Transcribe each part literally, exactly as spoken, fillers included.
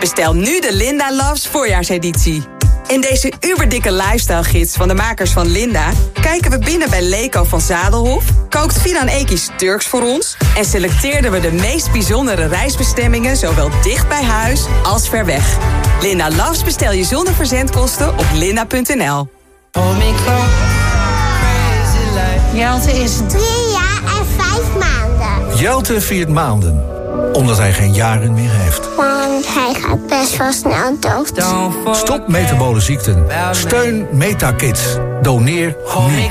Bestel nu de Linda Loves voorjaarseditie. In deze uberdikke lifestyle gids van de makers van Linda kijken we binnen bij Leko van Zadelhof, kookt Finan Ekies Turks voor ons en selecteerden we de meest bijzondere reisbestemmingen zowel dicht bij huis als ver weg. Linda Loves bestel je zonder verzendkosten op linda punt n l. Jelte is drie jaar en vijf maanden. Jelte viert maanden, omdat hij geen jaren meer heeft. Want hij gaat best wel snel dood. Stop metabole ziekten. Steun Metakids. Doneer nu.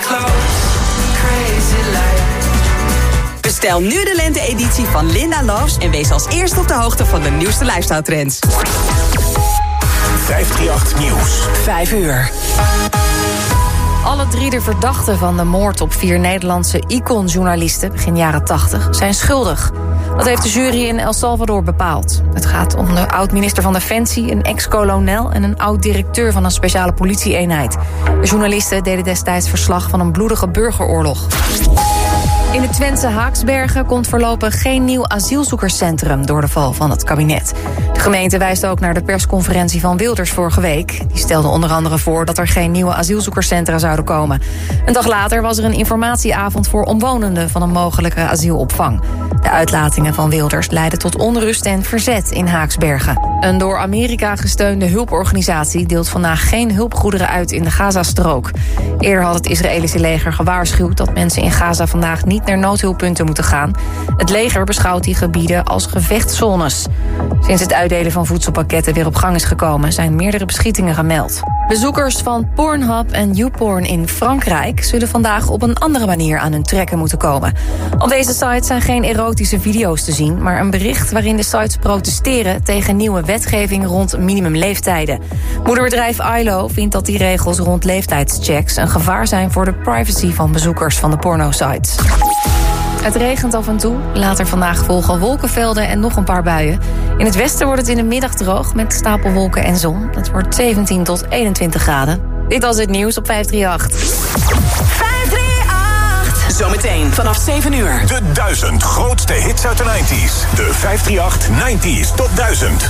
Bestel nu de lente-editie van Linda Loves en wees als eerste op de hoogte van de nieuwste lifestyle trends. vijfhonderdachttien Nieuws. Vijf uur. Alle drie de verdachten van de moord op vier Nederlandse Icon-journalisten begin jaren tachtig zijn schuldig. Dat heeft de jury in El Salvador bepaald. Het gaat om de oud-minister van Defensie, een ex-kolonel en een oud-directeur van een speciale politie-eenheid. De journalisten deden destijds verslag van een bloedige burgeroorlog. In het Twentse Haaksbergen komt voorlopig geen nieuw asielzoekerscentrum door de val van het kabinet. De gemeente wijst ook naar de persconferentie van Wilders vorige week. Die stelde onder andere voor dat er geen nieuwe asielzoekerscentra zouden komen. Een dag later was er een informatieavond voor omwonenden van een mogelijke asielopvang. De uitlatingen van Wilders leidden tot onrust en verzet in Haaksbergen. Een door Amerika gesteunde hulporganisatie deelt vandaag geen hulpgoederen uit in de Gazastrook. Eerder had het Israëlische leger gewaarschuwd dat mensen in Gaza vandaag niet naar noodhulppunten moeten gaan. Het leger beschouwt die gebieden als gevechtszones. Sinds het uitdelen van voedselpakketten weer op gang is gekomen zijn meerdere beschietingen gemeld. Bezoekers van Pornhub en YouPorn in Frankrijk zullen vandaag op een andere manier aan hun trekken moeten komen. Op deze sites zijn geen erotische video's te zien, maar een bericht waarin de sites protesteren tegen nieuwe wetgeving rond minimumleeftijden. Moederbedrijf I L O vindt dat die regels rond leeftijdschecks een gevaar zijn voor de privacy van bezoekers van de pornosites. Het regent af en toe. Later vandaag volgen wolkenvelden en nog een paar buien. In het westen wordt het in de middag droog met stapelwolken en zon. Het wordt zeventien tot eenentwintig graden. Dit was het nieuws op vijfhonderdachttien. vijfhonderdachttien. Zometeen vanaf zeven uur. De duizend grootste hits uit de negentig. De vijfhonderdachttien negentig Top duizend.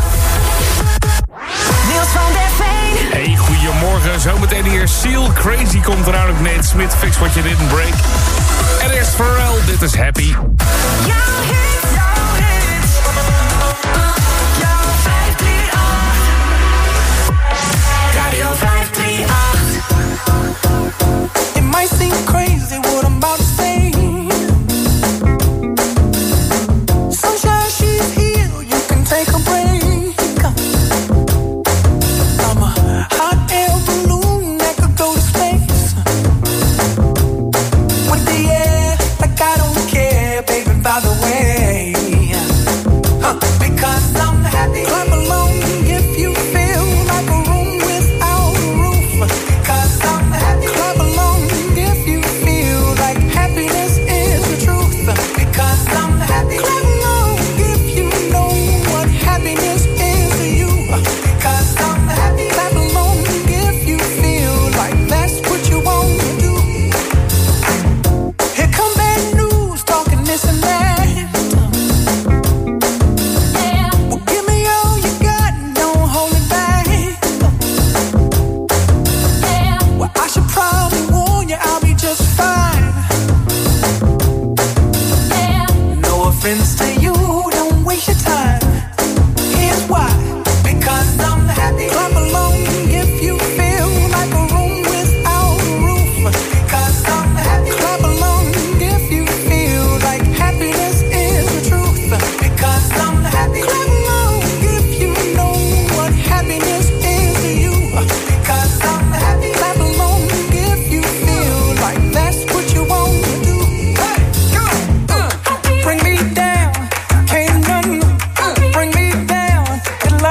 Niels van der Veen. Hey, goedemorgen. Zometeen hier Seal. Crazy komt eraan ook. Nate Smith, Fix What You Didn't Break. En eerst Pharrell, dit is Happy. Jouw hit, jouw hit. Jouw vijfhonderdachttien. Radio vijfhonderdachttien. It might seem crazy what I'm about to say. Sunshine, she's here, you can take a break. I'm a hot air balloon that could go to space. With the air, like I don't care, baby, by the way. Huh. Because I'm happy. Clap along if you feel like a room without a roof. Because I'm happy. Clap along if you feel like happiness is the truth. Because I'm happy. Clap along if you know what happiness is to you. Because I'm happy. Clap along if you feel like that's what you want to do. Here come bad news, talking this and that. Yeah. Well, give me all you got and don't hold it back. Yeah. Well, I should probably warn you, I'll be just fine. Yeah. No offense to you, don't waste your time. Here's why. Because I'm happy. Clap along if you feel like a room without a roof. Because I'm happy. Clap along if you feel like happiness is the truth. Because I'm happy. Clap along if you know what happiness is to you. Because I'm happy. Clap along if you feel like that's what you want to do. Hey, go, uh, bring me down, can't none uh, bring me down. It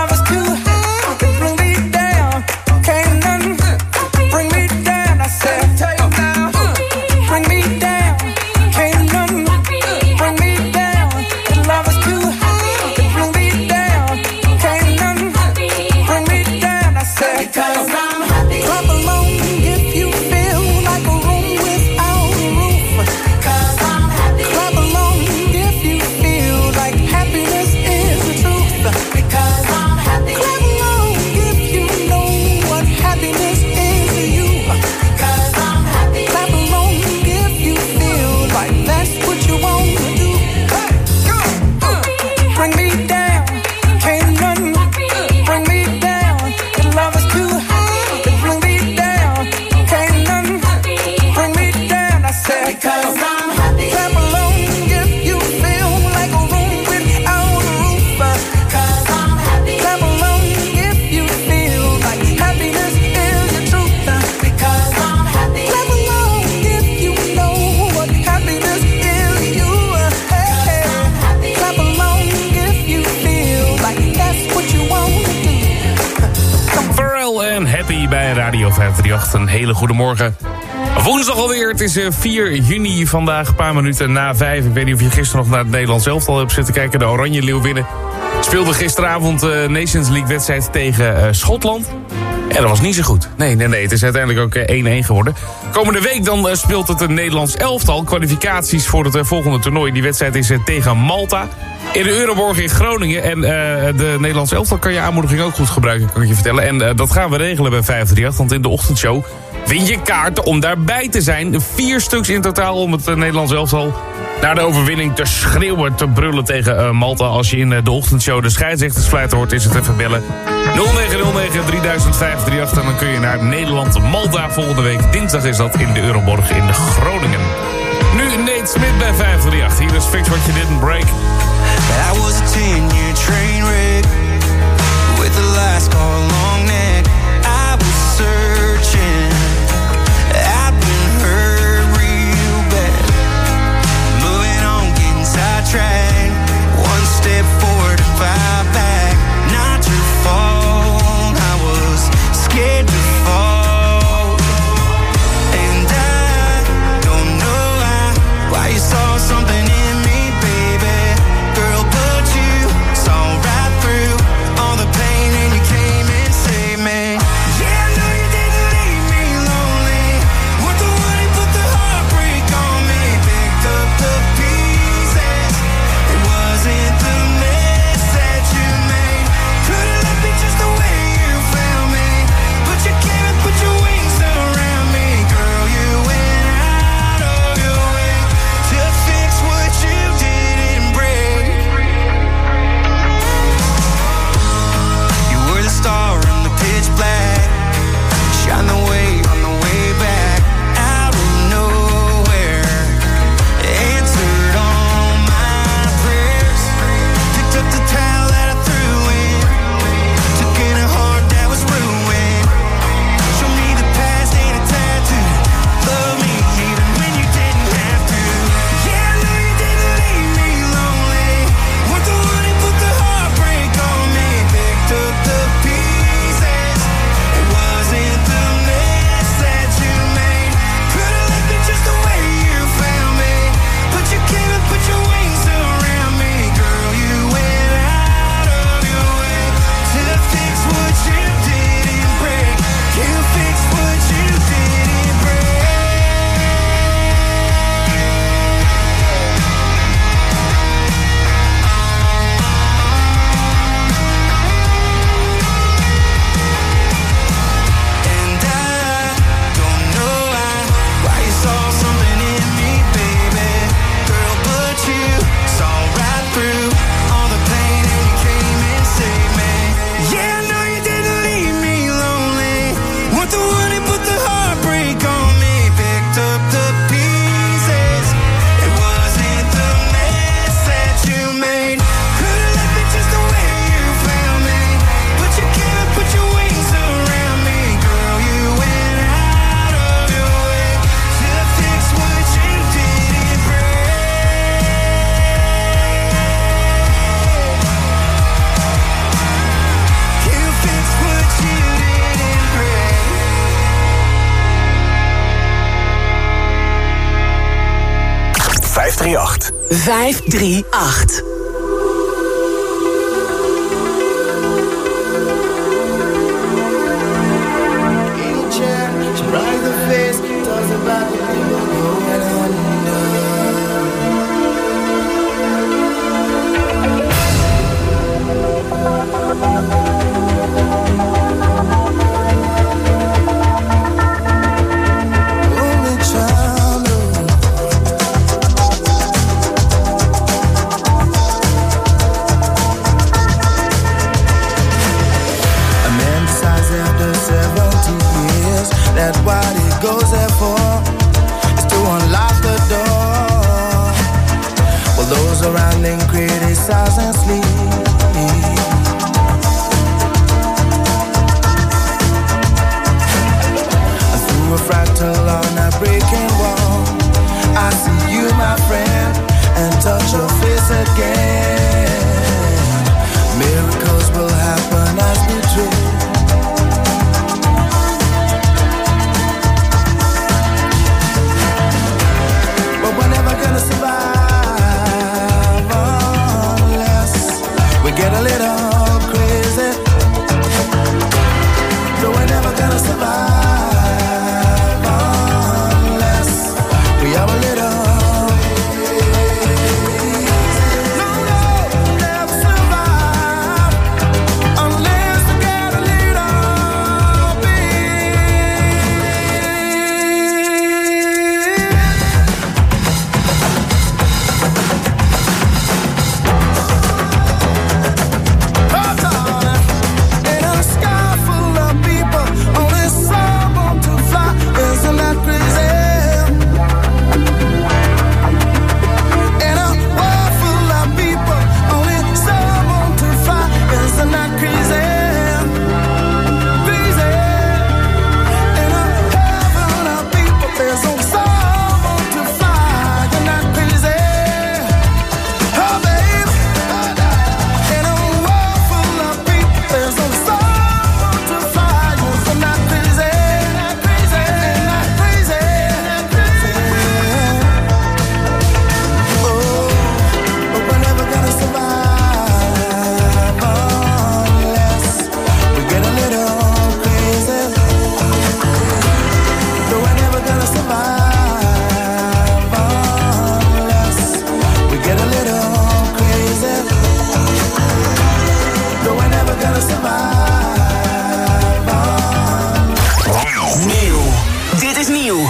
Radio vijfhonderdachtendertig. Een hele goede morgen. Woensdag alweer, het is vier juni vandaag, een paar minuten na vijf. Ik weet niet of je gisteren nog naar het Nederlands elftal hebt zitten kijken. De Oranje Leeuwinnen speelde gisteravond de Nations League wedstrijd tegen uh, Schotland. En dat was niet zo goed. Nee, nee, nee. Het is uiteindelijk ook één-één geworden. Komende week dan uh, speelt het een Nederlands elftal. Kwalificaties voor het uh, volgende toernooi. Die wedstrijd is uh, tegen Malta. In de Euroborg in Groningen. En uh, de Nederlandse elftal kan je aanmoediging ook goed gebruiken, kan ik je vertellen. En uh, dat gaan we regelen bij vijfhonderdachtendertig. Want in de ochtendshow win je kaarten om daarbij te zijn. Vier stuks in totaal om het uh, Nederlandse elftal naar de overwinning te schreeuwen, te brullen tegen uh, Malta. Als je in uh, de ochtendshow de scheidsrechtersfluit hoort, is het even bellen. nul negen nul negen drie vijf drie acht en dan kun je naar Nederland-Malta volgende week. Dinsdag is dat in de Euroborg in de Groningen. Nu Nate Smith bij vijfhonderdachtendertig. Hier is Fix What You Didn't Break. I was a ten-year train wreck with the last call long neck. I was searching. I've been hurt real bad. Moving on, getting sidetracked. One step forward and five back. Not your fault. I was scared to fall. And I don't know why, why you saw something in me, baby. Girl, but you saw right through all the pain and you came and saved me. Yeah, I know you didn't leave me lonely. Weren't the one who put the heartbreak on me. Picked up the pieces. It wasn't the mess that you made. Could've left me just the way you found me. But you came and put your wings around me. Girl, you went out of your way to fix what you didn't break. You were the star in the pitch black. Shine the way on the way back. Out of nowhere. Answered all my prayers. Picked up the towel that I threw in. Took in a heart that was ruined. Show me the past ain't a tattoo. Love me even when you didn't have to. Yeah, I know you didn't leave me lonely. Weren't the one who put the heartbreak on me. Picked up the pieces. It wasn't the mess that you made. Could've left me just the way you found me. But you came and put your wings around me. Girl, you went out of your way to fix what you didn't break. You fixed what you didn't break. And I don't know why, why you saw something in me, baby. Girl, but you saw right through all the pain and you came and saved me. Yeah, I know you didn't leave me lonely. Weren't the one who put the heartbreak on me. Picked up the pieces. It wasn't the mess that you made. Could've left me just the way you found me. But you came and put your wings around me. Girl, you went out of your way to fix what you didn't break. You fixed what you didn't break. vijfhonderdachtendertig. vijfhonderdachtendertig. Only child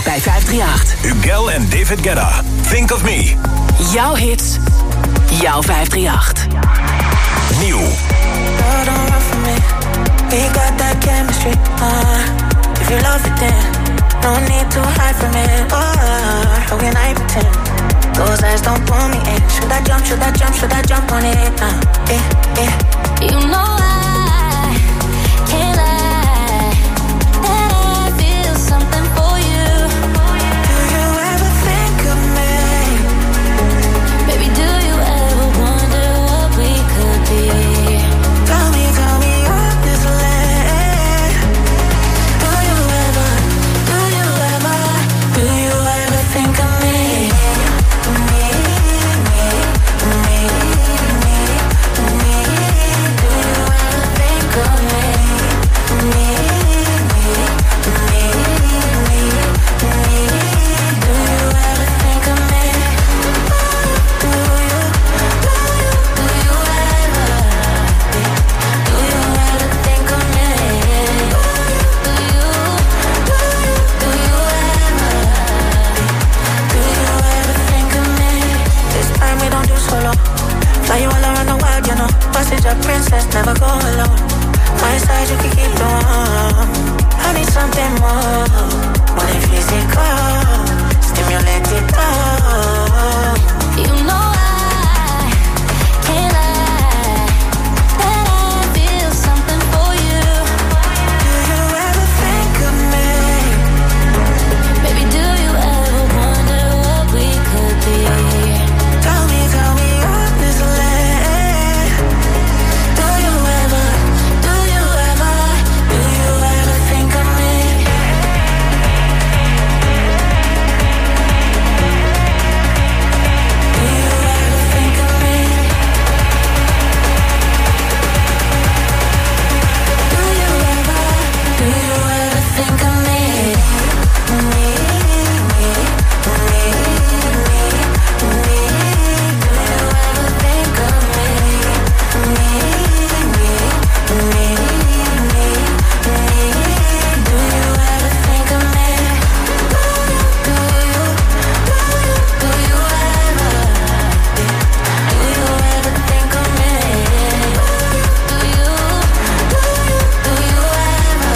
bij vijf drie acht. Ugel en David Guetta. Think of Me. Jouw hits. Jouw vijf drie acht. Nieuw. Girl, don't run from me. We got that chemistry. Uh, if you love it, then no need to hide from it. Oh, how can I pretend? Those eyes don't pull me in. Should I jump? Should I jump? Should I jump on it? Uh, eh, eh. You know I can't lie that I feel something for you. Do you ever think of me? Baby, do you ever wonder what we could be? Tell me, tell me honestly. Do you ever, do you ever, do you ever think of me? Me, me, me, me, me. Do you ever think of me? Me, me, me, me, me. Do you ever think of me? Do you, do you, do you ever? Do you ever think of me? Do you, do you, do you ever? Do you ever think of me? This time we don't do solo. Fly you all around the world, you know. Passage of princess, never go alone. My side you can keep the warm. I need something more, more than physical. Stimulate it all. You know I can't lie that I feel something for you. Do you ever think of me? Baby, do you ever wonder what we could be? Tell me, tell me honestly. Do you ever, do you ever, do you ever think of me? Do you ever think of me? Do you ever, do you ever think of me? Me, me, me, me, me. Do you ever think of me? Me, me, me, me, me. Do you ever think of me? Do you, do you, do you ever? Do you ever think of me? Do you, do you, do you ever?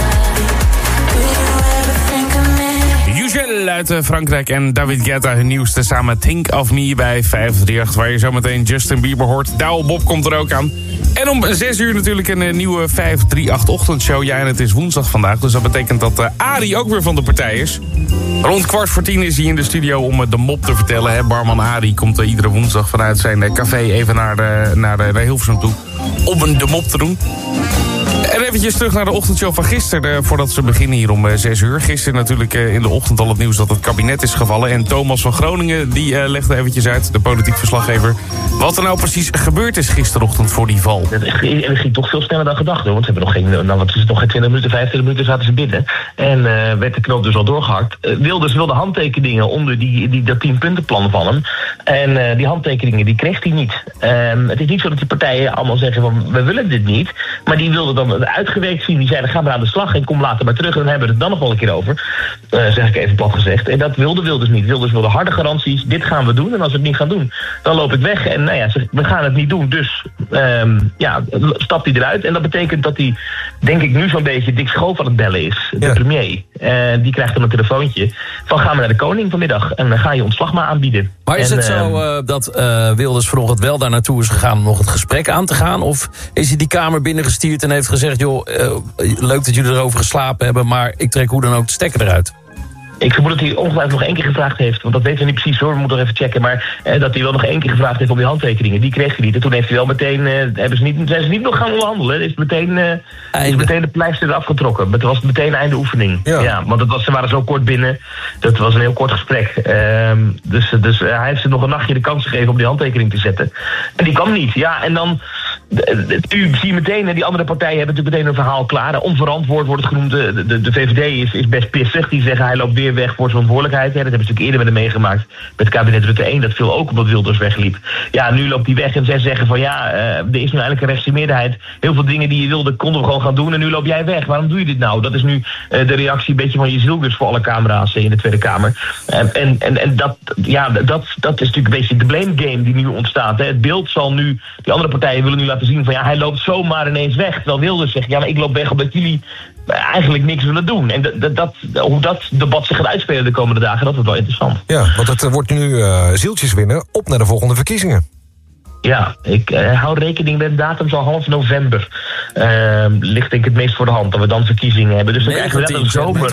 Do you ever think of me? Ugel uit eh, Frankrijk en David Guetta, hun nieuwste, samen Think of Me bij vijf drie acht... waar je zometeen Justin Bieber hoort. Douwe Bob komt er ook aan. En om zes uur natuurlijk een eh, nieuwe vijf drie acht ochtendshow. Ja, en het is woensdag vandaag, dus dat betekent dat uh, Arie ook weer van de partij is. Rond kwart voor tien is hij in de studio om uh, de mop te vertellen. Hè. Barman Arie komt uh, iedere woensdag vanuit zijn uh, café even naar, de, naar, de, naar Hilversum toe om een de mop te doen. En eventjes terug naar de ochtendshow van gisteren, eh, voordat ze beginnen hier om zes uur. Gisteren natuurlijk eh, in de ochtend al het nieuws dat het kabinet is gevallen. En Thomas van Groningen die eh, legde eventjes uit, de politiek verslaggever, wat er nou precies gebeurd is gisterochtend voor die val. Het ging, het ging toch veel sneller dan gedacht, hoor. Want ze hebben nog geen, nou, wat is het, nog geen twintig minuten, vijfentwintig minuten zaten ze binnen. En uh, werd de knoop dus al doorgehakt. Uh, Wilders wilde handtekeningen onder die, die, dat tienpuntenplan van hem. En uh, die handtekeningen die kreeg hij niet. Um, het is niet zo dat die partijen allemaal zeggen van we willen dit niet. Maar die wilden dan uitgewerkt zien. Die zeiden ga maar aan de slag en kom later maar terug. En dan hebben we het dan nog wel een keer over. Uh, zeg ik even plat gezegd. En dat wilde Wilders niet. Wilders wilde harde garanties. Dit gaan we doen. En als we het niet gaan doen, dan loop ik weg. En nou ja, we gaan het niet doen. Dus um, ja, stapt hij eruit. En dat betekent dat hij, denk ik, nu zo'n beetje Dick Schoof aan het bellen is. De ja. premier. Uh, die krijgt dan een telefoontje van gaan we naar de koning vanmiddag. En dan ga je ontslag maar aanbieden. Maar is en, het zo uh, dat uh, Wilders vanochtend wel daar naartoe is gegaan om nog het gesprek aan te gaan? Of is hij die kamer binnengestuurd en heeft gezegd, joh, uh, leuk dat jullie erover geslapen hebben, maar ik trek hoe dan ook de stekker eruit? Ik vermoed dat hij ongetwijfeld nog één keer gevraagd heeft. Want dat weten we niet precies hoor, we moeten nog even checken. Maar eh, dat hij wel nog één keer gevraagd heeft om die handtekeningen. Die kreeg hij niet. En toen heeft hij wel meteen, eh, hebben ze niet, zijn ze niet nog gaan onderhandelen. Is meteen, eh, is meteen de pleister eraf getrokken. Het was meteen einde oefening. Ja. ja want het was, ze waren zo kort binnen. Dat was een heel kort gesprek. Uh, dus dus uh, hij heeft ze nog een nachtje de kans gegeven om die handtekening te zetten. En die kwam niet. Ja, en dan U zie je meteen, hè, die andere partijen hebben natuurlijk meteen een verhaal klaar. Onverantwoord wordt het genoemd. De, de, de V V D is, is best pissig. Die zeggen hij loopt weer weg voor zijn verantwoordelijkheid. Hè. Dat hebben ze natuurlijk eerder met hem meegemaakt. Met het kabinet Rutte één. Dat viel ook omdat Wilders wegliep. Ja, nu loopt hij weg en zij zeggen van ja, uh, er is nu eigenlijk een rechtse meerderheid. Heel veel dingen die je wilde konden we gewoon gaan doen. En nu loop jij weg. Waarom doe je dit nou? Dat is nu uh, de reactie een beetje van je zielgus voor alle camera's in de Tweede Kamer. Uh, en en, en dat, ja, dat, dat is natuurlijk een beetje de blame game die nu ontstaat. Hè. Het beeld zal nu, die andere partijen willen nu laten zien van ja, hij loopt zomaar ineens weg. Terwijl Wilders zegt, ja, maar ik loop weg omdat jullie eigenlijk niks willen doen. En dat, dat, hoe dat debat zich gaat uitspelen de komende dagen, dat wordt wel interessant. Ja, want het wordt nu uh, zieltjes winnen op naar de volgende verkiezingen. Ja, ik uh, hou rekening met datum zal half november. Uh, ligt denk ik het meest voor de hand dat we dan verkiezingen hebben. Dus dan krijgen we net een zomer.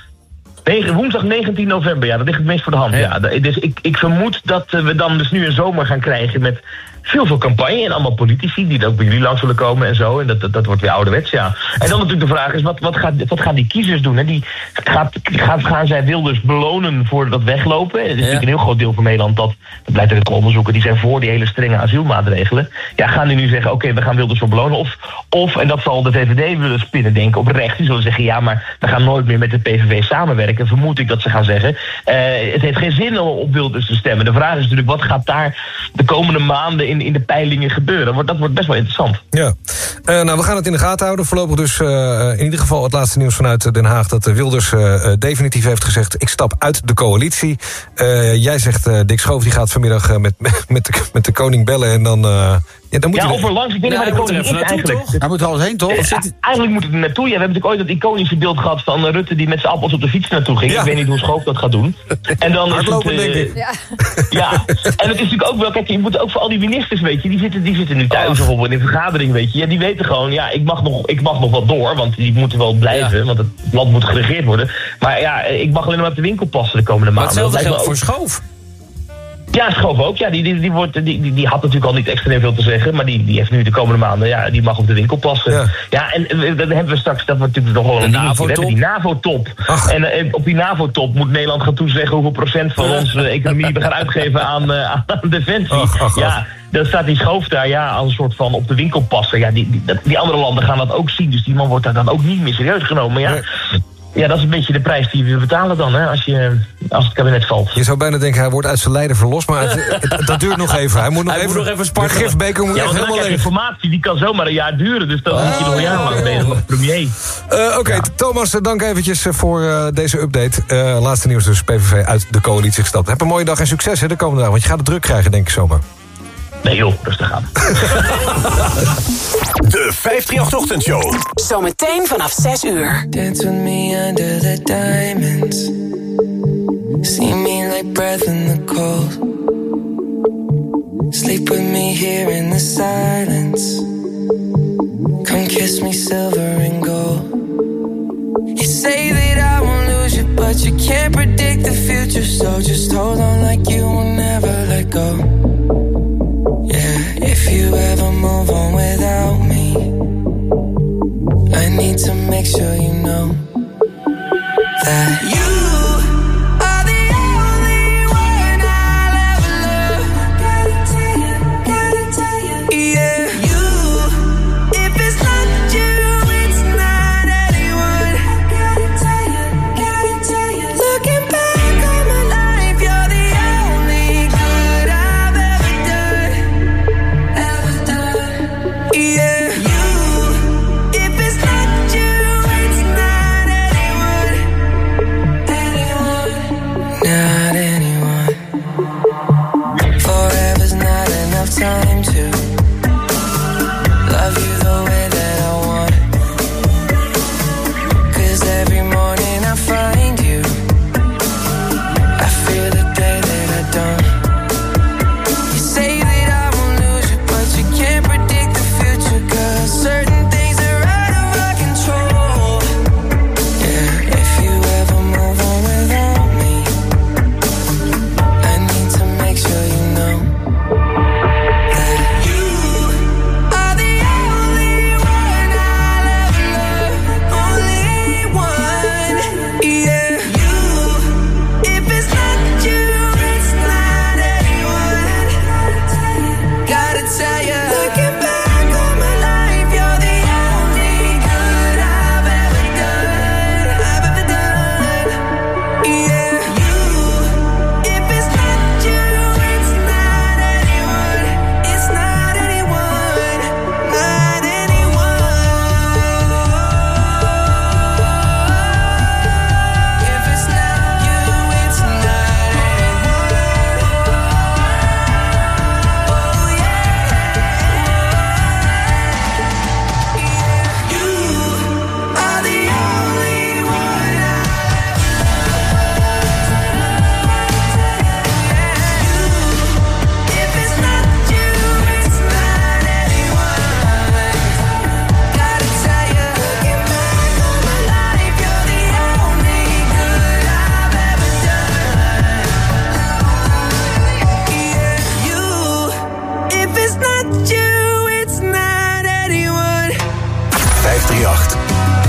Nee, woensdag negentien november, ja, dat ligt het meest voor de hand. Ja. Ja. Dus ik, ik vermoed dat we dan dus nu een zomer gaan krijgen met veel veel campagne en allemaal politici die ook bij jullie langs zullen komen en zo. En dat, dat, dat wordt weer ouderwets, ja. En dan natuurlijk de vraag is, wat, wat, gaat, wat gaan die kiezers doen? Hè? Die gaat, gaat, gaan zij Wilders belonen voor dat weglopen? Het is ja. natuurlijk een heel groot deel van Nederland, dat, dat blijkt uit het onderzoeken, die zijn voor die hele strenge asielmaatregelen. Ja, gaan die nu zeggen, oké, okay, we gaan Wilders voor belonen? Of, of, en dat zal de V V D willen spinnen denken op rechts, die zullen zeggen, ja, maar we gaan nooit meer met de P V V samenwerken. Vermoed ik dat ze gaan zeggen, uh, het heeft geen zin om op Wilders te stemmen. De vraag is natuurlijk, wat gaat daar de komende maanden in in de peilingen gebeuren. Dat wordt best wel interessant. Ja, uh, nou we gaan het in de gaten houden. Voorlopig dus uh, in ieder geval het laatste nieuws vanuit Den Haag dat Wilders uh, definitief heeft gezegd, ik stap uit de coalitie. Uh, jij zegt, uh, Dick Schoof die gaat vanmiddag uh, met, met, de, met de koning bellen en dan... Uh, Ja, dan moet ja, of er langs. Ik weet niet waar de koning is eigenlijk. Toch? Hij moet er alles heen, toch? Ja, ja, eigenlijk moet het er naartoe. Ja, we hebben natuurlijk ooit dat iconische beeld gehad van uh, Rutte die met zijn appels op de fiets naartoe ging. Ja. Ik weet niet hoe Schoof dat gaat doen. En dan hardlopen, is het, uh, denk ik. Ja. ja, en het is natuurlijk ook wel, kijk, je moet ook voor al die ministers, weet je, die zitten, die zitten nu thuis oh. of in een vergadering, weet je. Ja, die weten gewoon, ja, ik mag nog, ik mag nog wat door, want die moeten wel blijven, ja. want het land moet geregeerd worden. Maar ja, ik mag alleen maar op de winkel passen de komende maanden. Maar hetzelfde geldt voor Schoof. Ja, Schoof ook. Ja, die, die, die, wordt, die, die, die had natuurlijk al niet extreem veel te zeggen. Maar die, die heeft nu de komende maanden, ja, die mag op de winkel passen. Ja, ja en dat hebben we straks, dat wordt natuurlijk nog wel een NAVO-top. We hebben die NAVO-top. En uh, op die NAVO-top moet Nederland gaan toezeggen hoeveel procent van onze economie we gaan uitgeven aan, uh, aan defensie. Ach, ach, ach. Ja, dan staat die Schoof daar, ja, als een soort van op de winkel passen. Ja, die, die, die andere landen gaan dat ook zien. Dus die man wordt daar dan ook niet meer serieus genomen. Ja. Nee. Ja, dat is een beetje de prijs die we betalen dan, hè, als, je, als het kabinet valt. Je zou bijna denken, hij wordt uit zijn lijden verlost, maar het, het, dat duurt nog even. Hij moet nog hij even, moet nog even spartelen. De gifbeker moet ja, echt helemaal leeg. Informatie, die kan zomaar een jaar duren, dus dan oh, moet je nog een jaar lang bezig als premier. Uh, Oké, okay, ja. Thomas, dank eventjes voor uh, deze update. Uh, laatste nieuws dus, P V V uit de coalitie gestapt. Heb een mooie dag en succes hè, de komende dag, want je gaat het druk krijgen, denk ik zomaar. Nee joh, rustig aan. De vijfhonderdachttien-ochtendshow. Zometeen vanaf zes uur. Dance with me under the diamonds. See me like breath in the cold. Sleep with me here in the silence. Come kiss me silver and gold. You say that I won't lose you, but you can't predict the future. So just hold on like you will never let go. Yeah, if you ever move on without me, I need to make sure you know that you are the only one I'll ever love. Gotta tell you, gotta tell you, yeah. You, if it's not you, it's not anyone. Gotta tell you, gotta tell you. Looking back on my life, you're the only good I've ever done, ever done, yeah. You, if it's not you, it's not anyone. vijfhonderdachttien.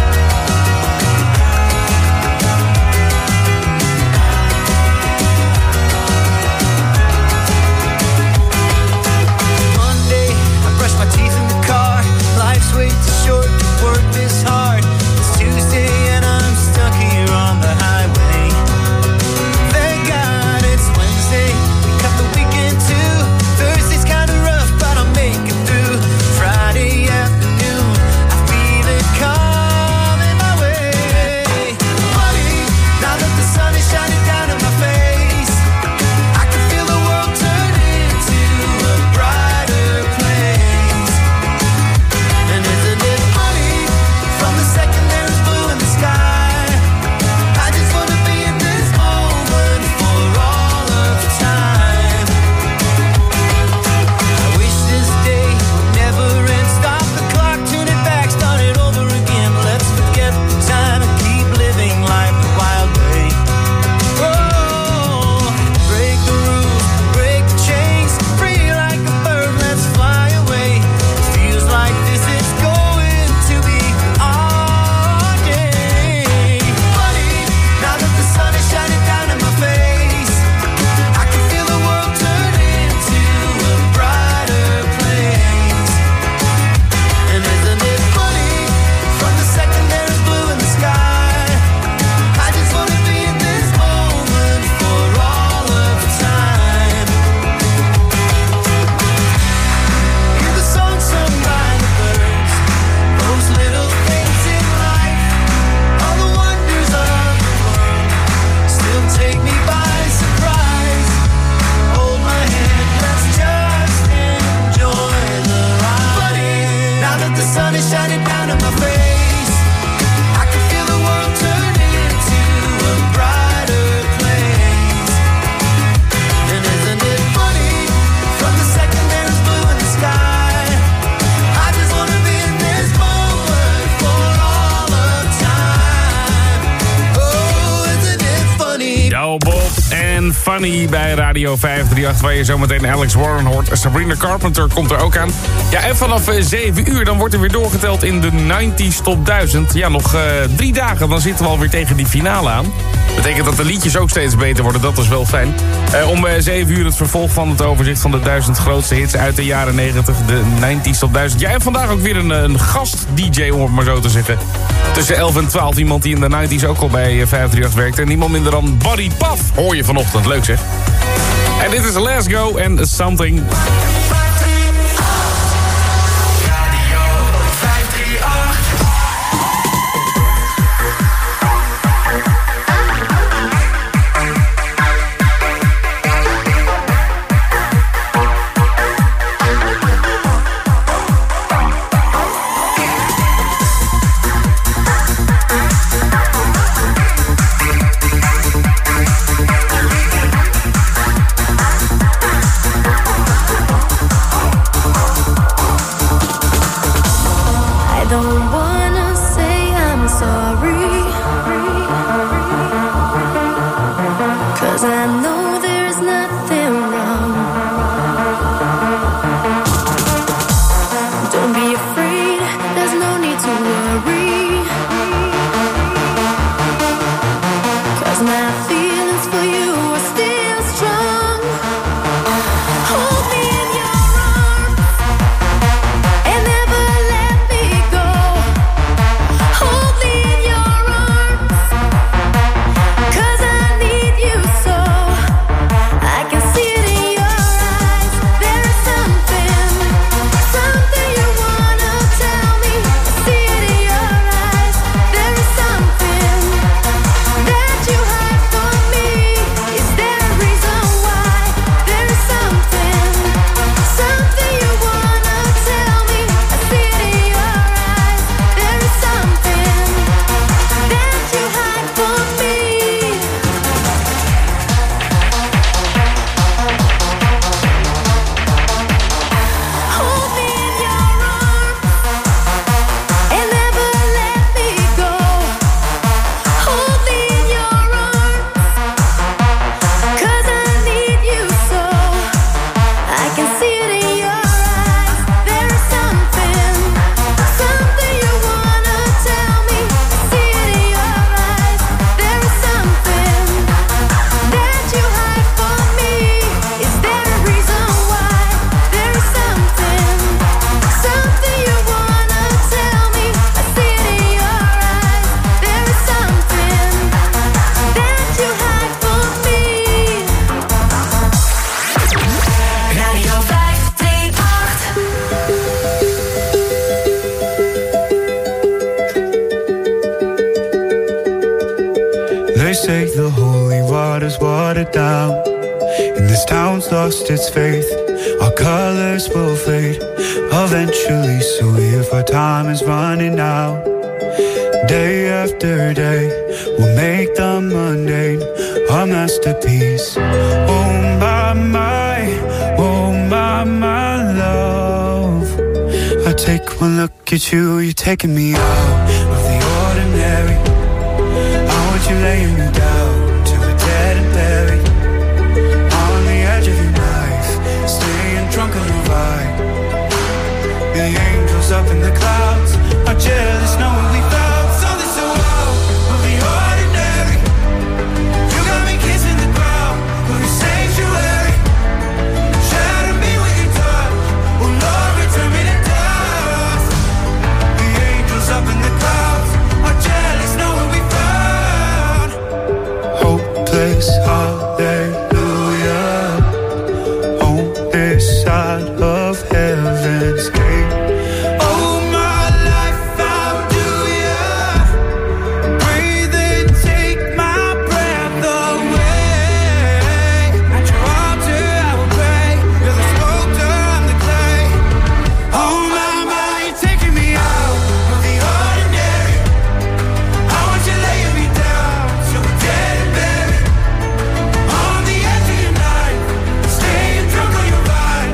Monday, I brush my teeth in the car. Life's way too short to work this hard. It's Tuesday and I'm stuck here on the highway. Thank God it's Wednesday. We cut the weekend too. Thursday's kinda rough, but I'll make it through. Friday afternoon, I feel it coming my way. Buddy, now that the sun is shining down in my face, I can feel the world turn into a brighter place. And isn't it funny? From the second there is blue in the sky, I just wanna be in this moment for all of time. I wish this day would never end. Stop the clock, turn it back, start it over again. Let's forget the time and keep living life the wild way. Oh, break the rules, break the chains, free like a bird, let's fly away. Feels like this is going to be our day. Buddy, now that the sun is shining down in my face, I can feel the world turn into a brighter place. And isn't it funny? From the second there is blue in the sky, I just wanna be in this moment for all of time. Hear the song sung by the birds, those little things in life, all the wonders of the world, still take me by surprise. Hold my hand, let's just enjoy the ride. Buddy, now that the sun is shining down in my face, I can feel the world turn into a brighter place. And isn't it funny? From the second there is blue in the sky, I just wanna be in this moment for all of time. Oh, isn't it funny? Yo, Bob en Funny bij Radio vijfhonderdachttien... waar je zometeen Alex Warren hoort. Sabrina Carpenter komt er ook aan. Ja, en vanaf eh, zeven uur dan wordt er weer doorgeteld in de negentig Top duizend. Ja, nog eh, drie dagen, dan zitten we alweer tegen die finale aan. Betekent dat de liedjes ook steeds beter worden, dat is wel fijn. Eh, om eh, zeven uur het vervolg van het overzicht van de duizend grootste hits uit de jaren negentig. De negentig Top duizend. Ja, en vandaag ook weer een, een gast-D J, om het maar zo te zeggen. Tussen elf en twaalf, iemand die in de negentig ook al bij eh, vijfhonderdachttien werkte. En niemand minder dan Buddy Puff, hoor je vanochtend. Leuk zeg. En dit is Let's Go en Something. And never let me go. world's lost its faith. Our colors will fade eventually. So if our time is running out, day after day, we'll make the mundane our masterpiece. Oh my, my, oh my, my love. I take one look at you, you're taking me out of the ordinary. I want you laying me down till we're dead and buried. On the edge of your knife, staying drunk on your ride. The angels up in the clouds are jealous knowing we found something so out of the ordinary. You got me kissing the ground of your sanctuary. Shatter me with your touch, oh Lord, return me to dust. The angels up in the clouds are jealous knowing we found hopeless hallelujah on this side of heaven's gate. Oh my life, I'll do ya. Breathe and take my breath away. At your altar I will pray. You're the sculptor, I'm the clay. Oh my, my, you're taking me out of the ordinary. I want you laying me down till we're dead and buried. On the edge of your night, staying drunk on your ride.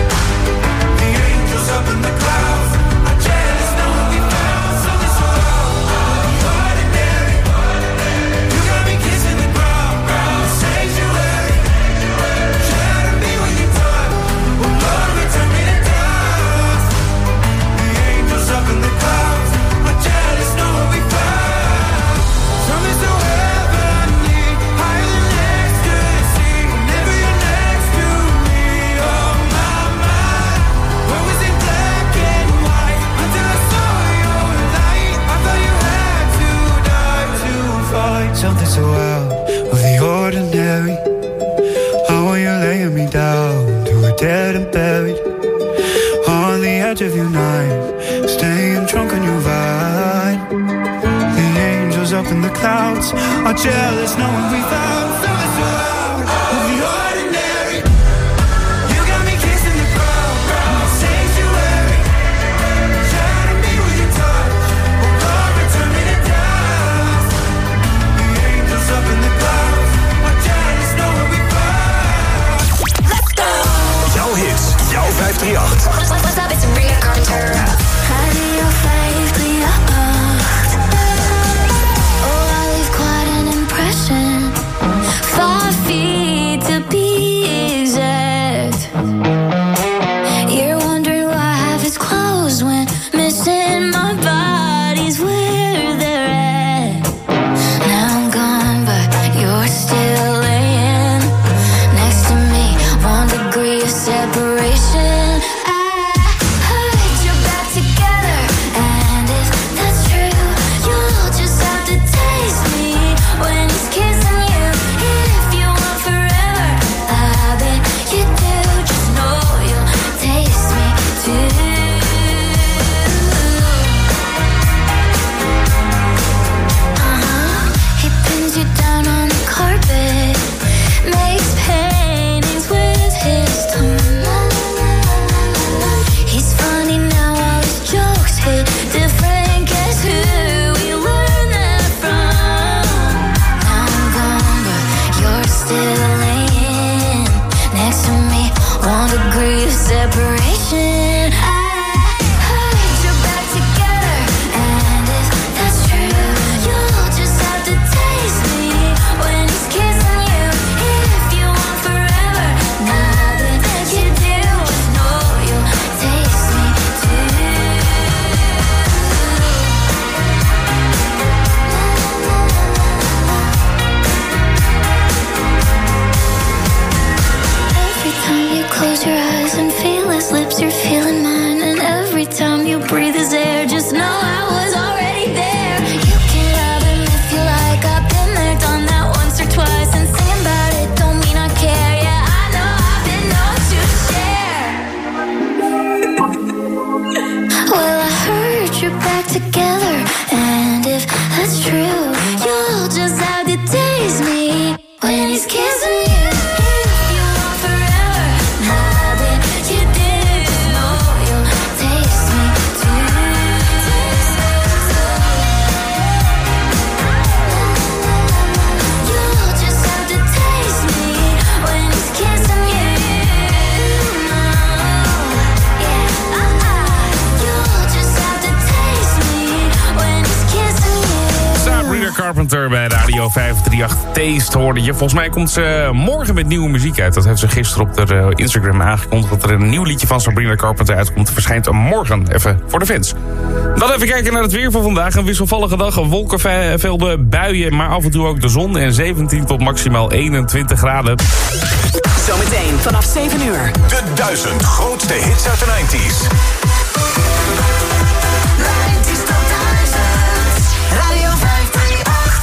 The angels up in the clouds are jealous knowing we found something so out of the ordinary. You got me kissing the ground, sanctuary. Shatter me when you touch, oh Lord, return me to dust. The angels up in the clouds are jealous knowing we found something so heavenly, higher than ecstasy. Whenever you're next to me, oh my, my. Where was it black and white until I saw your light? I thought you had to die to find something so out of the ordinary. How are you laying me down till we're dead and buried? On the edge of your knife, staying drunk on your vine. The angels up in the clouds are jealous knowing we found something so out of the ordinary. You got me kissing the ground, sanctuary. Shatter me with your touch, oh Lord, return me to dust. The angels up in the clouds are jealous knowing we found. Let's go! Jouw hits, jouw vijf drie acht. What's up, it's Sabrina Carpenter. Radio vijf drie acht. Oh, I leave quite an impression. Five feet to be exact. You're wondering why half is closed when missing my body's where they're at. Now I'm gone, but you're still laying next to me. One degree of separation. I heard you're back together, and if that's true, you'll just have to taste me when he's kissing you. If you want forever, I bet you do. Just know you'll taste me too. Uh-huh. He pins you down on the carpet, makes paintings with his tongue. He's funny now, all his jokes hit different. Guess who we learned that from? Now I'm gone, but you're still laying next to me. One degree of separation. I heard you're back together, and if that's true, you'll just have to taste me when he's kissing you. If you want forever, now that you do, just know you'll taste me too. Every time you close your eyes and feel his lips, you're feeling mine. And every time you breathe his air, just know I was already there. You can have him if you like. I've been there, done that once or twice. And singing about it don't mean I care. Yeah, I know I've been known to share. Well, I heard you're back together, and if that's true, you'll just have to taste me when he's kissing you. If you want forever, Carpenter bij Radio vijfhonderdachtendertig. Taste hoorde je. Volgens mij komt ze morgen met nieuwe muziek uit. Dat heeft ze gisteren op de Instagram aangekondigd. Dat er een nieuw liedje van Sabrina Carpenter uitkomt. Verschijnt morgen. Even voor de fans. Dan even kijken naar het weer van vandaag. Een wisselvallige dag. Wolkenvelden, buien, maar af en toe ook de zon. En zeventien tot maximaal eenentwintig graden. Zometeen vanaf zeven uur. De duizend grootste hits uit de nineties. Radio vijfhonderdachtendertig.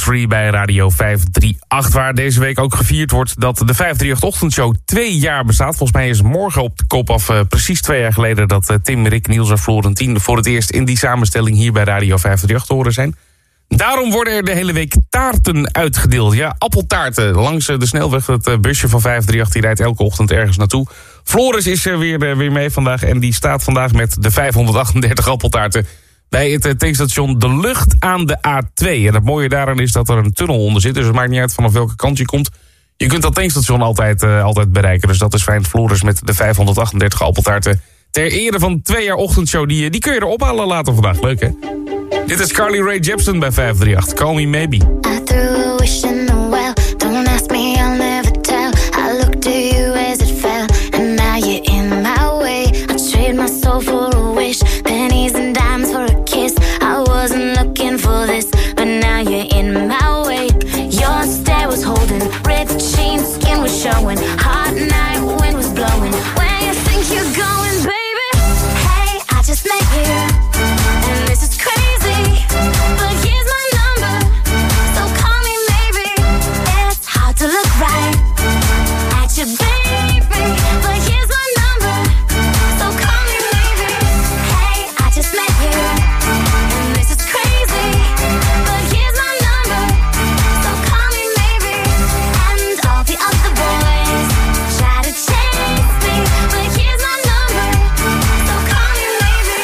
Anniversary bij Radio vijf drie acht... waar deze week ook gevierd wordt dat de vijf drie acht-ochtendshow twee jaar bestaat. Volgens mij is morgen op de kop af uh, precies twee jaar geleden... dat uh, Tim, Rick, Niels en Florentien voor het eerst in die samenstelling... hier bij Radio vijf drie acht te horen zijn. Daarom worden er de hele week taarten uitgedeeld. Ja, appeltaarten. Langs de snelweg, het uh, busje van vijf drie acht... die rijdt elke ochtend ergens naartoe. Floris is er weer, uh, weer mee vandaag en die staat vandaag met de vijfhonderdachtendertig appeltaarten... bij het uh, tankstation De Lucht aan de A twee. En het mooie daaraan is dat er een tunnel onder zit... dus het maakt niet uit vanaf welke kant je komt. Je kunt dat tankstation altijd, uh, altijd bereiken. Dus dat is fijn. Floris met de vijfhonderdachtendertig appeltaarten... ter ere van de twee jaar ochtendshow. Die, die kun je er ophalen later vandaag. Leuk, hè? Dit is Carly Rae Jepsen bij vijf drie acht. Call me maybe. I threw a wish in the well. Don't ask me, I'll never tell. I looked at you as it fell, and now you're in my way. I trade my soul for a wish, pennies and dimes for a kiss. I wasn't looking for this, but now you're in my way. Your stare was holding, red chain, skin was showing. Hot night, wind was blowing. Where you think you're going, baby? Hey, I just met you, and this is crazy. But here's my number, so call me maybe. It's hard to look right at you, baby. But here's my number, so call me maybe. Hey, I just met you, and this is crazy. But here's my number, so call me maybe. And all the other boys try to chase me, but here's my number, so call me maybe.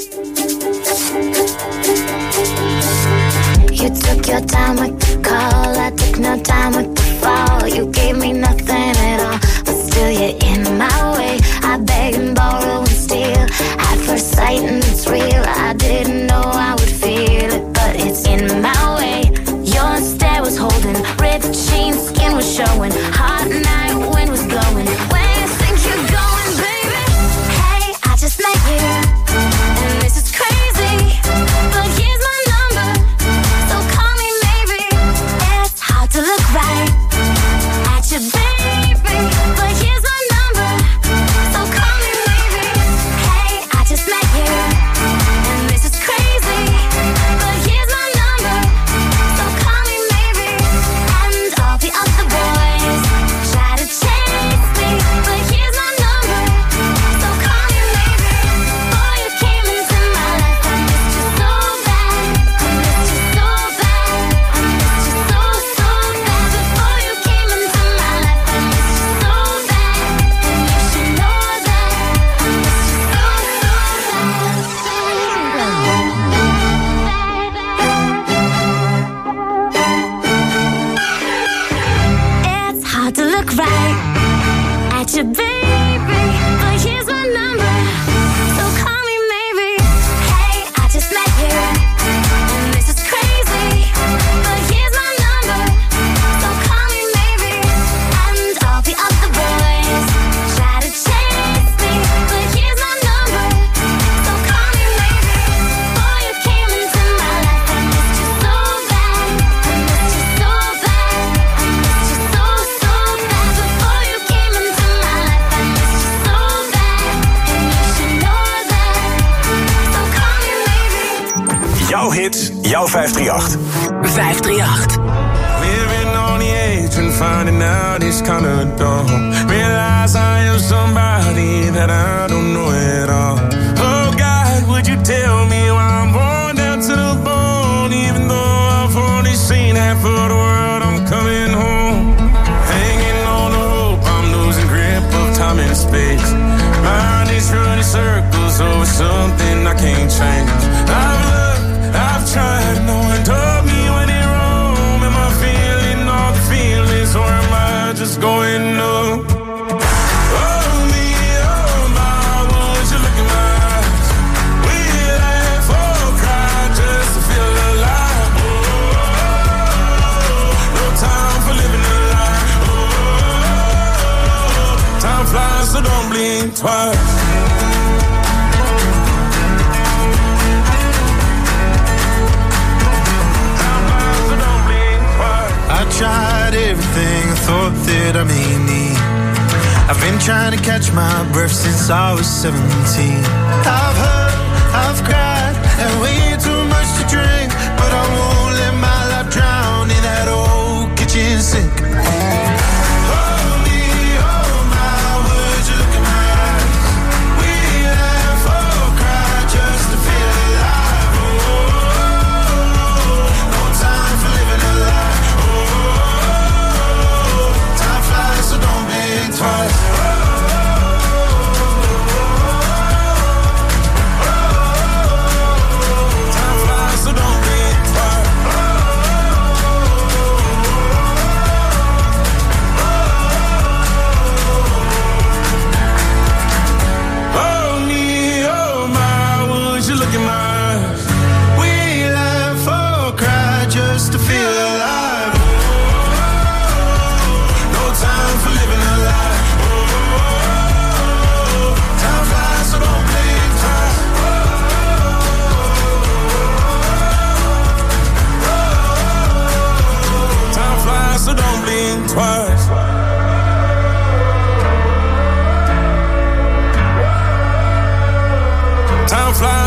You took your time with the call, I took no time with the fall. You gave me nothing at all, but still you're in my way. I beg and borrow and steal, at first sight and it's real. I didn't know I would feel it, but it's in my way. Your stare was holding, red chain, skin was showing. Hot night, wind was blowing. Where you think you're going, baby? Hey, I just met you, and this is crazy. But here's my number, so call me maybe. It's hard to look right at you, baby. But here's my number, so call me maybe. Hey, I just met you, and this is crazy. But here's my number, so call me maybe. And all the other boys try to chase me, but here's my number, so call me maybe. Boy, you came into my life, I missed you so bad. I missed you so bad. I missed you so, so bad. Before you came into my life, I missed you so bad. And you should know that I missed you so, so bad. It's hard to look right at you, baby. But here's my number, so call me maybe. Hey, I just met you, and this is crazy. But here's my number, so call me maybe. And all the other boys try to chase me, but here's my number, so call me maybe. Boy, you came into my life, I missed you so bad. I missed you so bad. I missed you so, so bad. Before you came into my life, I missed you so bad. And you should know that, so call me maybe. Jouw hits, jouw vijf drie acht. vijf drie acht. Living on the edge and finding out it's kinda dumb. Realize I am somebody that I don't know at all. Oh God, would you tell me why I'm worn down to the bone? Even though I've only seen half of the world, I'm coming home. Hanging on the hope, I'm losing grip of time and space. Mind is running circles over something I can't change. I've looked, I've tried, no one told me when it wrong. Am I feeling all the feelings, or am I just going numb? Oh me, oh my, would you look in my eyes? We laugh or cry just to feel alive. Oh, no time for living a lie. Oh, time flies, so don't blink twice. I tried everything I thought that I may need. I've been trying to catch my breath since I was seventeen. I've hurt, I've cried, and way too much to drink, but I won't let my life drown in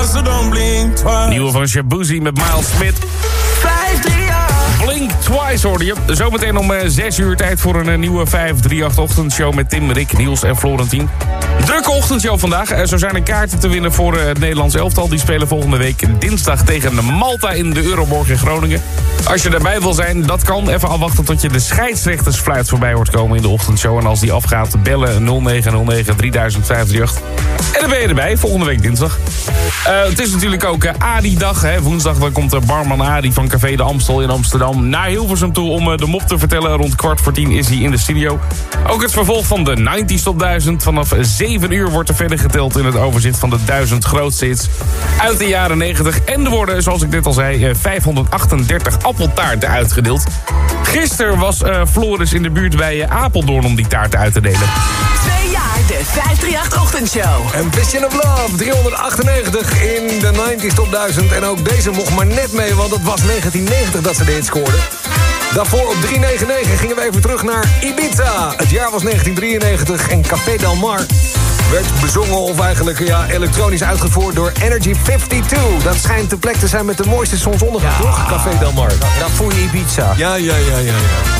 so don't blink twice. Nieuwe van Shabuzi met Miles Smith. vijf drie acht. Blink Twice hoorde je. Zometeen om zes uur tijd voor een nieuwe vijf drie acht ochtendshow met Tim, Rick, Niels en Florentien. Drukke ochtendshow vandaag. Zo zijn er kaarten te winnen voor het Nederlands elftal. Die spelen volgende week dinsdag tegen Malta in de Euroborg in Groningen. Als je daarbij wil zijn, dat kan. Even afwachten tot je de scheidsrechtersfluit voorbij hoort komen in de ochtendshow. En als die afgaat, bellen nul negen nul negen drie duizend vijf drie acht. En dan ben je erbij, volgende week dinsdag. Uh, het is natuurlijk ook uh, Adi-dag. Hè. Woensdag dan komt de barman Adi van Café de Amstel in Amsterdam naar Hilversum toe om uh, de mop te vertellen. Rond kwart voor tien is hij in de studio. Ook het vervolg van de negentig Top duizend. Vanaf zeven uur wordt er verder geteld in het overzicht van de duizend grootste hits uit de jaren negentig. En er worden, zoals ik net al zei, vijfhonderdachtendertig appeltaarten uitgedeeld. Gisteren was uh, Floris in de buurt bij uh, Apeldoorn om die taarten uit te delen. Twee jaar de vijf drie acht ochtendshow. En Vision of Love, driehonderdachtennegentig in de negentig Top duizend. En ook deze mocht maar net mee, want het was negentien negentig dat ze de hit scoorden. Daarvoor op driehonderdnegenennegentig gingen we even terug naar Ibiza. Het jaar was negentien drieënnegentig en Café Del Mar werd bezongen of eigenlijk ja, elektronisch uitgevoerd door Energy vijfentwintig. Dat schijnt de plek te zijn met de mooiste zonsondergang, ja, toch? Café Del Mar. Daar voel je Ibiza. Ja, ja, ja, ja, ja.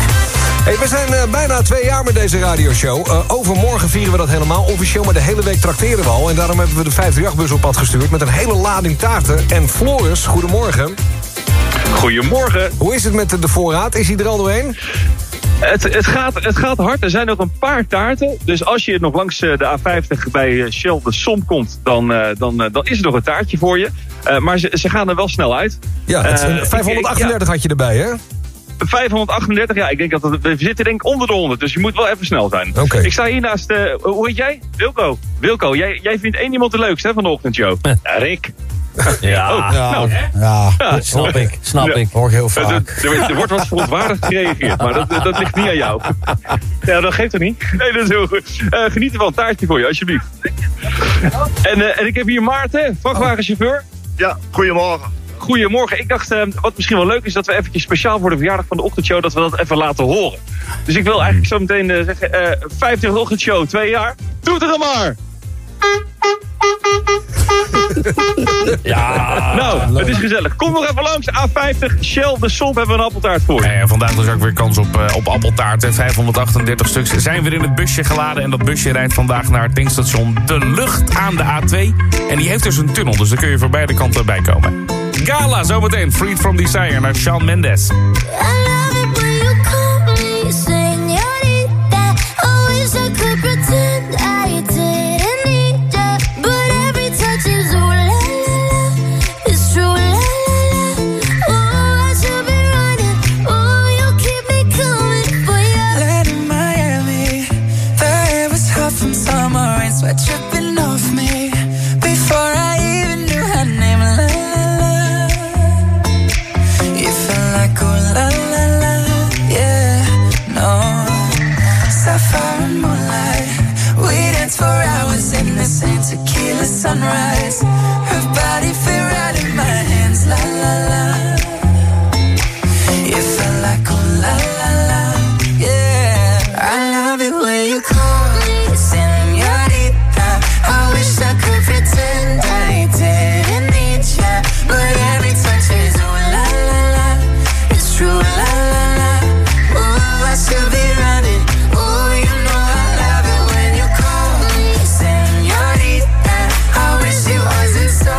Hey, we zijn uh, bijna twee jaar met deze radioshow. Uh, overmorgen vieren we dat helemaal officieel, maar de hele week trakteren we al. En daarom hebben we de vijf drie acht bus op pad gestuurd met een hele lading taarten. En Floris, goedemorgen. Goedemorgen. Hoe is het met de, de voorraad? Is hij er al doorheen? Het, het, gaat, het gaat hard. Er zijn nog een paar taarten. Dus als je nog langs de A vijftig bij Shell de Som komt, dan, uh, dan, uh, dan is er nog een taartje voor je. Uh, maar ze, ze gaan er wel snel uit. Ja, het, uh, vijfhonderdachtendertig ja. had je erbij, hè? vijfhonderdachtendertig, ja, ik denk dat het, we zitten denk ik onder de honderd, dus je moet wel even snel zijn. Okay. Ik sta hier naast, uh, hoe heet jij? Wilco. Wilco, jij, jij vindt één iemand de leukste hè, van de ochtendshow. Ja, Rick. Ja, oh, ja, nou. ja, ja, snap ik, snap ja. ik. Hoor ik heel vaak. Er, er, er wordt wat verontwaardigd gereageerd, maar dat, dat ligt niet aan jou. Ja, dat geeft er niet. Nee, dat is heel goed. Uh, geniet ervan, een taartje voor je, alsjeblieft. En, uh, en ik heb hier Maarten, vrachtwagenchauffeur. Ja, goedemorgen. Goedemorgen. Ik dacht, uh, wat misschien wel leuk is, dat we eventjes speciaal voor de verjaardag van de ochtendshow, dat we dat even laten horen. Dus ik wil eigenlijk zo meteen uh, zeggen, uh, vijftig ochtendshow, twee jaar. Doe het er maar! Ja, nou, het is gezellig. Kom nog even langs. A vijftig, Shell, de Som hebben we een appeltaart voor. Ja, ja, vandaag dus ook weer kans op, uh, op appeltaart. Hè. vijfhonderdachtendertig stuks zijn weer in het busje geladen. En dat busje rijdt vandaag naar het tankstation De Lucht aan de A twee. En die heeft dus een tunnel, dus daar kun je voor beide kanten bij komen. Gala, zometeen. Freed from Desire naar Shawn Mendes. Tripping off me before I even knew her name. La la la, you felt like oh la la la, yeah, no. Sapphire and moonlight, we danced for hours in the same tequila sunrise. Her body fit right in my hands, la la la. You felt like oh la la la, yeah. I love it when you call me, señorita. I wish I could pretend I didn't need ya, but every touch is ooh la la la, it's true la la la. Ooh, I should be running. Ooh, you know I love it when you call me señorita. I wish it wasn't so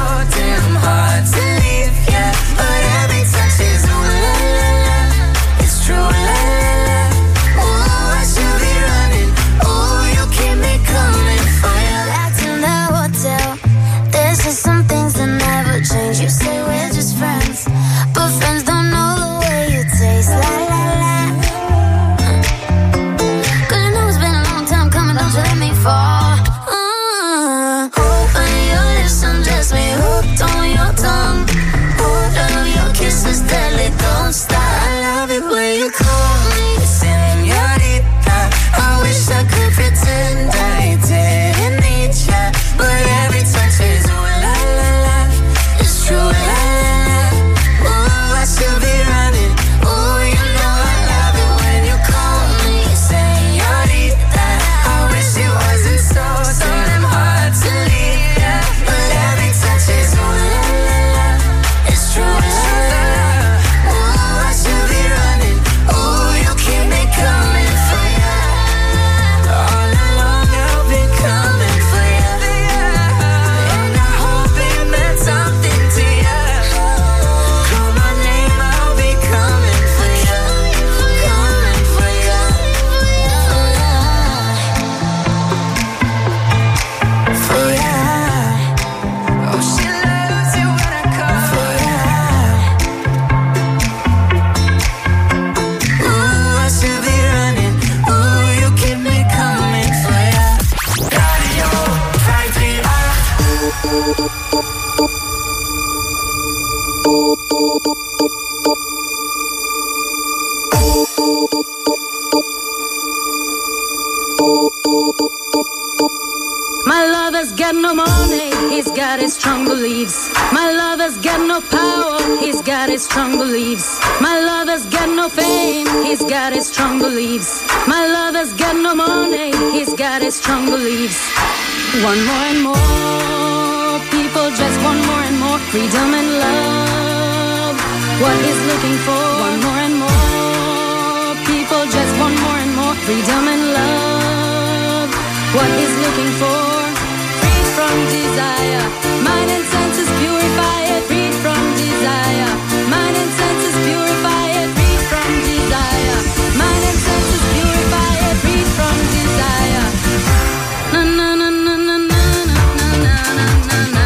lover's got no money, he's got his strong beliefs. My lover's got no power, he's got his strong beliefs. My lover's got no fame, he's got his strong beliefs. My lover's got no money, he's got his strong beliefs. One more and more, people just want more and more freedom and love. What he's looking for, one more and more, people just want more and more freedom and love. What he's looking for, freed from desire, mind and senses purify it, freed from desire, mind and senses purify it, freed from desire, mind and senses purify it, freed from desire. Na na na na na na na na na na na.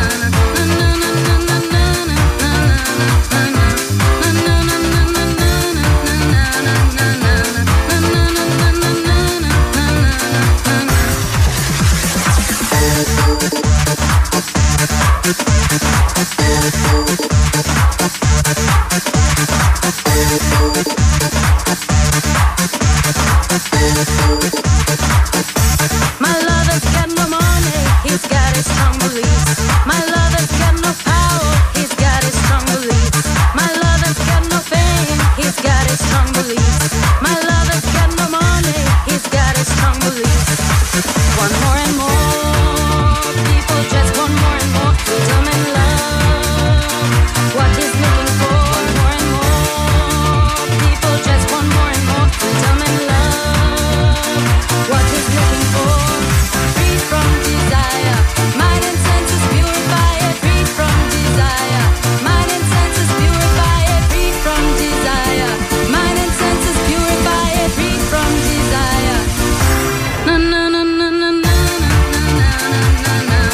My lover's got no money, he's got his strong beliefs. My lover's got no power, he's got his strong beliefs. My lover's got no fame, he's got his strong beliefs. My lover's got no money, he's got his strong beliefs. One more and more, people just want more and more freedom and love. What he's looking for, one more and more, people just want more and more freedom and love. What he's looking for, free from desire, mind and senses purify it, free from desire, mind and senses purify it, free from desire, mind and senses purify it, free from desire. Na na na na na na na na na na.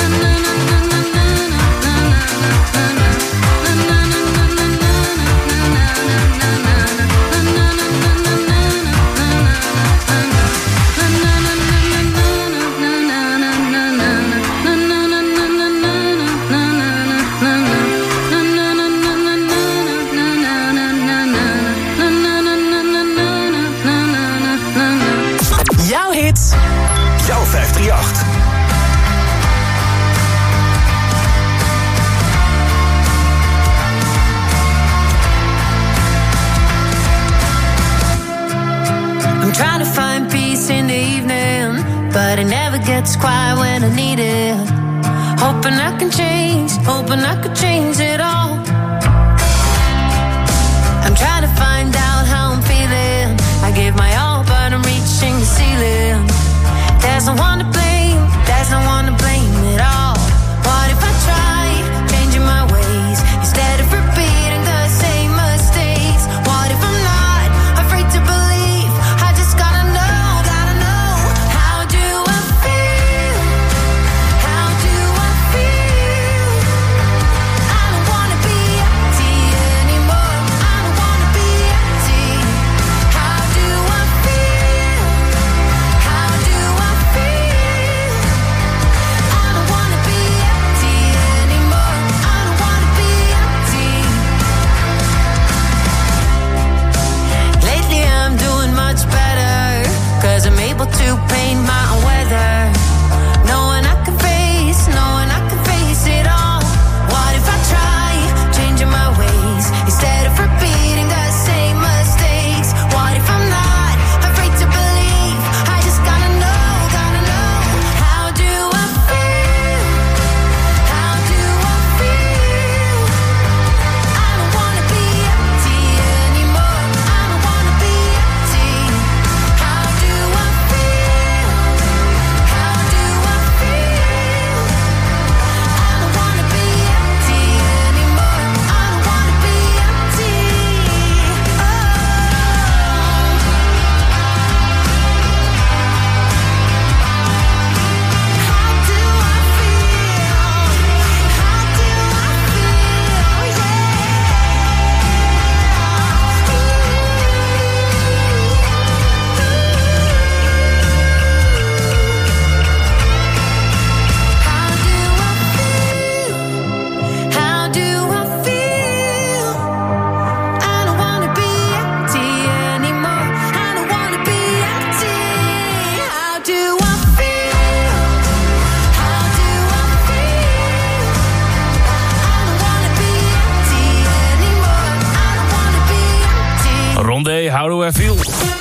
Jouw hits. Jouw vijf drie acht. I'm trying to find peace in the evening, but it never gets quiet when I need it. Hoping I can change, hoping I could change it all. I'm trying to find out how I'm feeling. I give my all, but I'm reaching the ceiling. There's no one to blame, there's no one to blame at all. What if I try changing my ways instead of repeating the same mistakes? What if I'm not afraid to believe? I just gotta know, gotta know. How do I feel? How do I feel? I don't wanna be empty anymore. I don't wanna be empty. How do I feel? How do I feel? I don't wanna be empty anymore. I don't wanna be empty. Lately I'm doing much better, 'cause I'm able to paint my own weather. Knowing I can face, knowing I can face it all. What if I try changing my ways instead of repeating the same mistakes? What if I'm not afraid to believe? I just gotta know, gotta know. How do I feel? How do I feel? I don't wanna be empty anymore. I don't wanna be empty. How do I feel? Hey, how do I feel?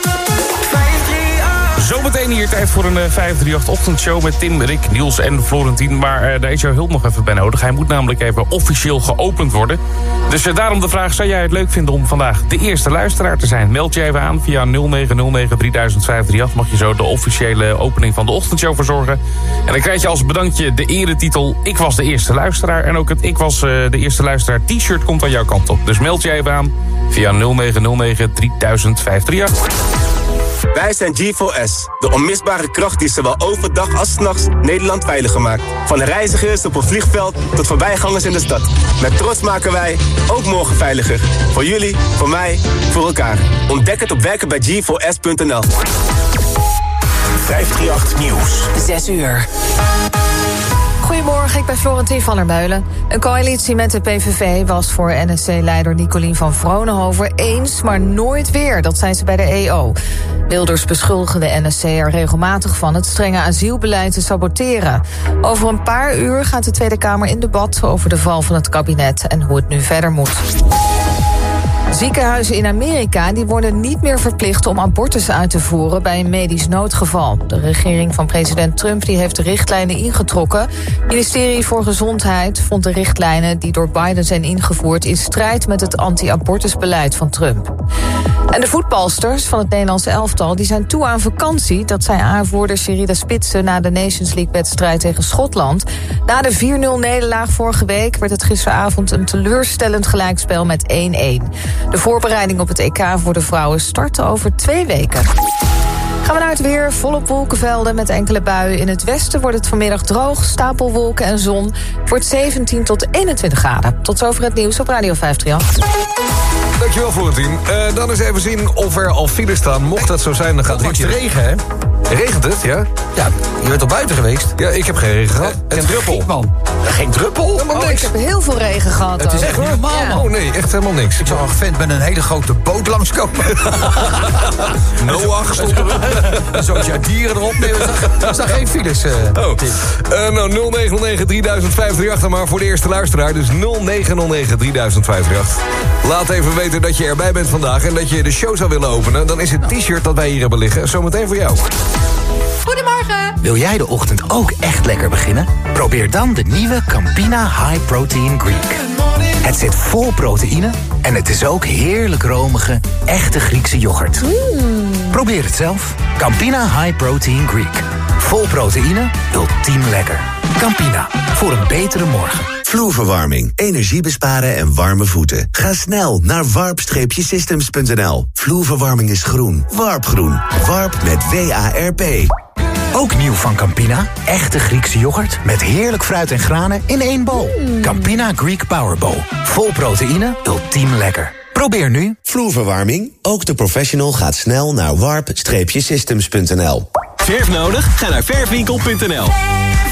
Zometeen hier tijd voor een uh, vijf drie acht ochtendshow met Tim, Rick, Niels en Florentien. Maar uh, daar is jouw hulp nog even bij nodig. Hij moet namelijk even officieel geopend worden. Dus uh, daarom de vraag, zou jij het leuk vinden om vandaag de eerste luisteraar te zijn? Meld je even aan via nul negen nul negen drie vijf drie acht. Mag je zo de officiële opening van de ochtendshow verzorgen. En dan krijg je als bedankje de eretitel Ik was de eerste luisteraar. En ook het Ik was uh, de eerste luisteraar t-shirt komt aan jouw kant op. Dus meld je even aan via nul negen nul negen drie vijf drie acht. Wij zijn G four S, de onmisbare kracht die zowel overdag als 's nachts Nederland veiliger maakt. Van reizigers op een vliegveld tot voorbijgangers in de stad. Met trots maken wij ook morgen veiliger. Voor jullie, voor mij, voor elkaar. Ontdek het op werken bij G four S punt n l. vijf drie acht Nieuws. zes uur. Goedemorgen, ik ben Florentien van der Meulen. Een coalitie met de P V V was voor N S C-leider Nicolien van Vroonhoven eens, maar nooit weer. Dat zei ze bij de E O. Wilders beschuldigde de N S C er regelmatig van het strenge asielbeleid te saboteren. Over een paar uur gaat de Tweede Kamer in debat over de val van het kabinet en hoe het nu verder moet. Ziekenhuizen in Amerika die worden niet meer verplicht om abortus uit te voeren bij een medisch noodgeval. De regering van president Trump die heeft de richtlijnen ingetrokken. Het ministerie voor Gezondheid vond de richtlijnen die door Biden zijn ingevoerd in strijd met het anti-abortusbeleid van Trump. En de voetbalsters van het Nederlandse elftal die zijn toe aan vakantie. Dat zei aanvoerder Sherida Spitsen na de Nations League-wedstrijd tegen Schotland. Na de vier nul nederlaag vorige week werd het gisteravond een teleurstellend gelijkspel met één één. De voorbereiding op het E K voor de vrouwen starten over twee weken. Gaan we naar het weer. Volop wolkenvelden met enkele buien. In het westen wordt het vanmiddag droog, stapelwolken en zon. Het wordt zeventien tot eenentwintig graden. Tot zover het nieuws op Radio vijf drie acht. Dankjewel, Florentien. Uh, dan eens even zien of er al files staan. Mocht dat zo zijn, dan gaat het regen, hè? Regent het, ja? Ja, je bent al buiten geweest. Ja, ik heb geen regen gehad. Geen druppel. Man. Geen druppel? Helemaal Oh, niks. ik heb heel veel regen gehad. Het is ook. echt niet normaal, Ja. man. Oh nee, echt helemaal niks. Ik zag een vent met een hele grote boot langskomen. Noach stond er. Zoals jij dieren erop. Nee, er staan geen files. Uh, oh. uh, nou, nul negen nul negen drie vijf drie acht maar voor de eerste luisteraar. Dus nul negen nul negen drie vijf drie acht. Laat even weten dat je erbij bent vandaag en dat je de show zou willen openen. Dan is het t-shirt dat wij hier hebben liggen zometeen voor jou. Goedemorgen. Wil jij de ochtend ook echt lekker beginnen? Probeer dan de nieuwe Campina High Protein Greek. Het zit vol proteïne en het is ook heerlijk romige, echte Griekse yoghurt. Mm. Probeer het zelf. Campina High Protein Greek. Vol proteïne, ultiem lekker. Campina, voor een betere morgen. Vloerverwarming, energie besparen en warme voeten. Ga snel naar warp systems punt n l. Vloerverwarming is groen. Warpgroen. Warp met W A R P. Ook nieuw van Campina. Echte Griekse yoghurt met heerlijk fruit en granen in één bowl. Mm. Campina Greek Power Bowl. Vol proteïne, ultiem lekker. Probeer nu. Vloerverwarming, ook de professional gaat snel naar warp systems punt n l. Verf nodig? Ga naar verfwinkel punt n l.